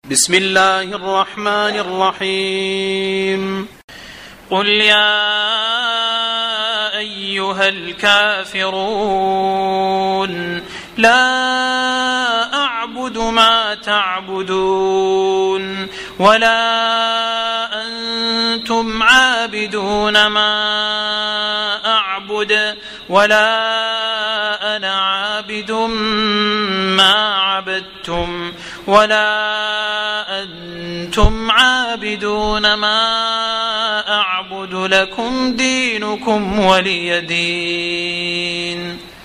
بسم الله الرحمن الرحيم قل يا أيها الكافرون لا أعبد ما تعبدون ولا أنتم عابدون ما أعبد ولا أنا عابد ما عبدتم ولا أنتم عابدون ما أعبد لكم دينكم ولي دين.